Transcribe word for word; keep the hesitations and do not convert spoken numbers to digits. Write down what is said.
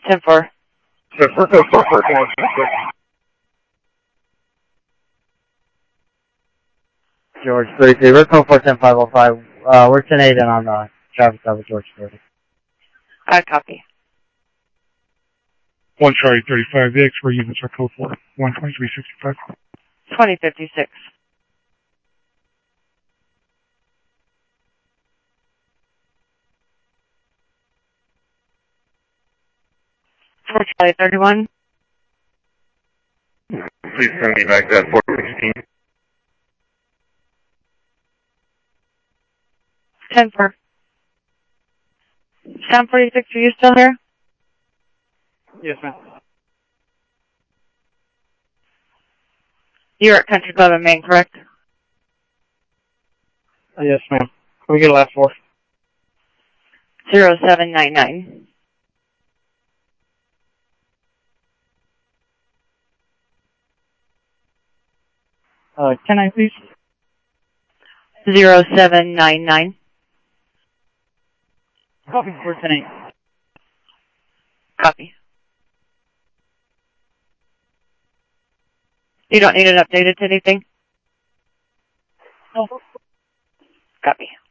ten four. ten four, ten four, four one six six. George three three, we're code four ten five oh five. Uh, we're ten eight and on the traffic stop with George thirty. I copy. One Charlie thirty-five, the X-ray units are code four, one twenty-three sixty-five. twenty fifty-six. four Charlie thirty-one. Please send me back that four sixteen. ten four. seven forty-six, are you still here? Yes, ma'am. You're at Country Club in Maine, correct? Uh, yes, ma'am. Can we get a last four? zero seven nine nine. Uh, ten nine, please. zero seven nine nine. Copy, four ten eight. Copy. You don't need it updated to anything? No. Copy.